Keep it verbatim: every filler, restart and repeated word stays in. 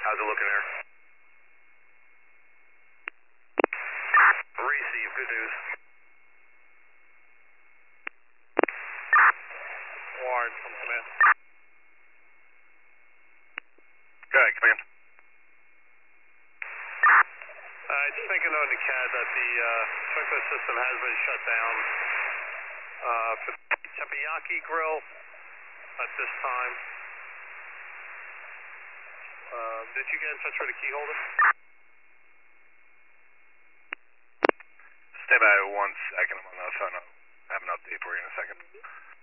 How's it looking there? Receive, good news. Warren from command. Go ahead, command. Uh, just making note in the C A D that the uh, sprinkler system has been shut down uh, for the Teppanyaki Grill at this time. Uh, did you get in touch with the key holder? Stay by one second, I'm on the phone. I'll have an update for you in a second.